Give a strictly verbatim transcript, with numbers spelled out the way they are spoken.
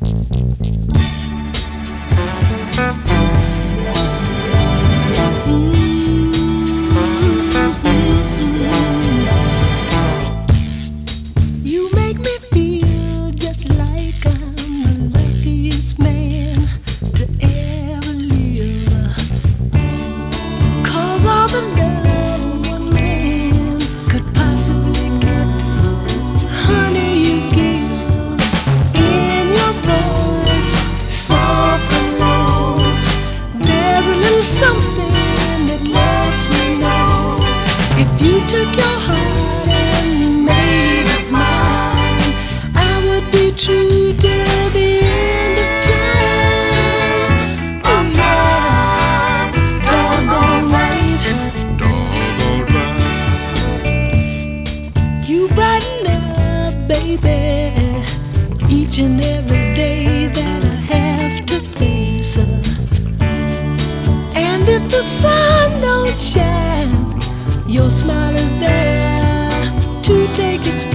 Something that lets me know if you took your heart and made it mine, I would be true till the end of time. Oh yeah, doggone right, doggone right. You brighten up, baby, each and every day that I have to face her. And if the sun don't shine, your smile is there to take its place.